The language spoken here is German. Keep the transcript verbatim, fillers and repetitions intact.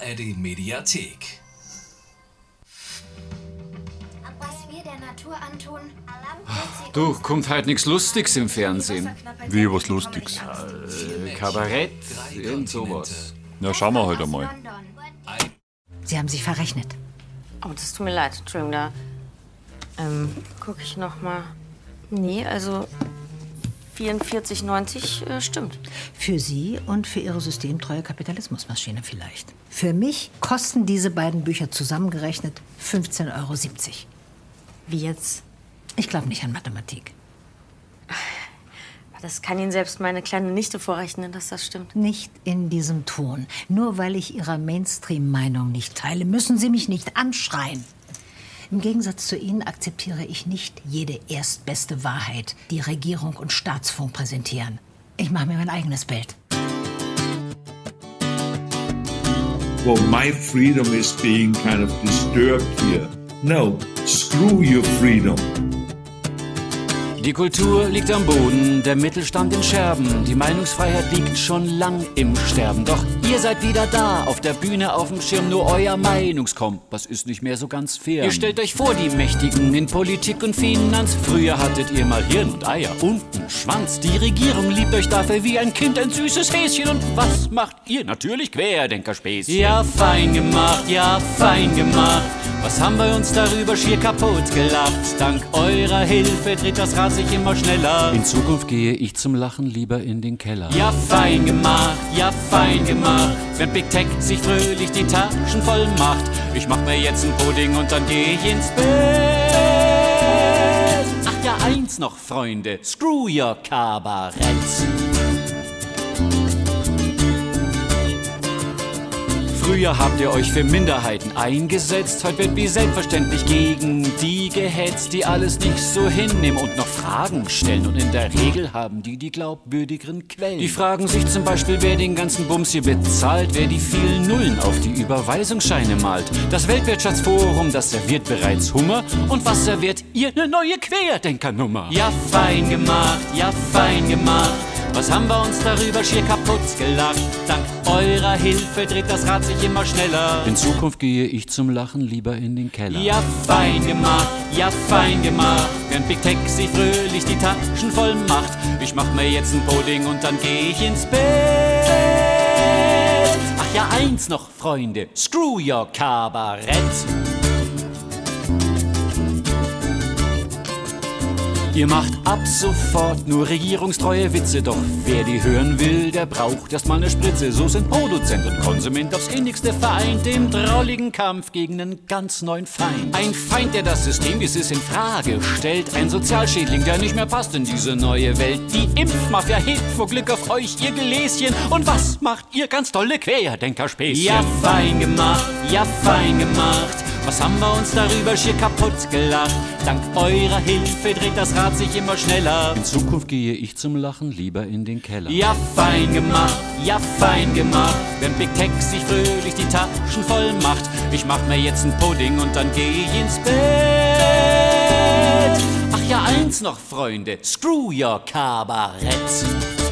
R D Mediathek. Was wir der Natur antun, Du, kommt halt nichts Lustiges im Fernsehen. Wie was Lustiges? Äh, Kabarett, irgend sowas. Na, schauen wir halt einmal. Sie haben sich verrechnet. Oh, das tut mir leid. Entschuldigung, da ähm, gucke ich noch mal. Nee, also vierundvierzig neunzig äh, stimmt. Für Sie und für Ihre systemtreue Kapitalismusmaschine vielleicht. Für mich kosten diese beiden Bücher zusammengerechnet fünfzehn Euro siebzig. Wie jetzt? Ich glaube nicht an Mathematik. Das kann Ihnen selbst meine kleine Nichte vorrechnen, dass das stimmt. Nicht in diesem Ton. Nur weil ich Ihrer Mainstream-Meinung nicht teile, müssen Sie mich nicht anschreien. Im Gegensatz zu Ihnen akzeptiere ich nicht jede erstbeste Wahrheit, die Regierung und Staatsfunk präsentieren. Ich mache mir mein eigenes Bild. Well, my freedom is being kind of disturbed here. No, screw your freedom. Die Kultur liegt am Boden, der Mittelstand in Scherben. Die Meinungsfreiheit liegt schon lang im Sterben. Doch ihr seid wieder da, auf der Bühne, auf dem Schirm. Nur euer Meinungskompass ist nicht mehr so ganz fair. Ihr stellt euch vor, die Mächtigen in Politik und Finanz. Früher hattet ihr mal Hirn und Eier und einen Schwanz. Die Regierung liebt euch dafür wie ein Kind, ein süßes Häschen. Und was macht ihr? Natürlich Querdenkerspäßchen. Ja, fein gemacht, ja, fein gemacht. Was haben wir uns darüber schier kaputt gelacht? Dank eurer Hilfe dreht das Rad sich immer schneller. In Zukunft gehe ich zum Lachen lieber in den Keller. Ja, fein gemacht, ja, fein gemacht. Wenn Big Tech sich fröhlich die Taschen voll macht. Ich mach mir jetzt einen Pudding und dann geh ich ins Bett. Ach ja, eins noch, Freunde. Screw your Kabarett. Früher habt ihr euch für Minderheiten eingesetzt, heute wird wie selbstverständlich gegen die gehetzt, die alles nicht so hinnehmen und noch Fragen stellen. Und in der Regel haben die die glaubwürdigeren Quellen. Die fragen sich zum Beispiel, wer den ganzen Bums hier bezahlt, wer die vielen Nullen auf die Überweisungsscheine malt. Das Weltwirtschaftsforum, das serviert bereits Hummer. Und was serviert ihr? Eine neue Querdenkernummer. Ja, fein gemacht, ja, fein gemacht. Was haben wir uns darüber schier kaputt gelacht? Dank eurer Hilfe dreht das Rad sich immer schneller. In Zukunft gehe ich zum Lachen lieber in den Keller. Ja, fein gemacht, ja, fein gemacht. Während Big Tech sich fröhlich die Taschen voll macht. Ich mach mir jetzt einen Pudding und dann geh ich ins Bett. Ach ja, eins noch, Freunde. Screw your Kabarett. Ihr macht ab sofort nur regierungstreue Witze, doch wer die hören will, der braucht erst mal eine Spritze. So sind Produzent und Konsument aufs innigste vereint im drolligen Kampf gegen einen ganz neuen Feind. Ein Feind, der das System, wie es ist, in Frage stellt. Ein Sozialschädling, der nicht mehr passt in diese neue Welt. Die Impfmafia hebt vor Glück auf euch ihr Gläschen. Und was macht ihr? Ganz tolle Querdenkerspäßchen. Ja, fein gemacht, ja, fein gemacht. Was haben wir uns darüber schier kaputt gelacht? Dank eurer Hilfe dreht das Rad sich immer schneller. In Zukunft gehe ich zum Lachen lieber in den Keller. Ja, fein gemacht, ja, fein gemacht. Wenn Big Tech sich fröhlich die Taschen voll macht. Ich mach mir jetzt einen Pudding und dann geh ich ins Bett. Ach ja, eins noch, Freunde. Screw your Kabarett.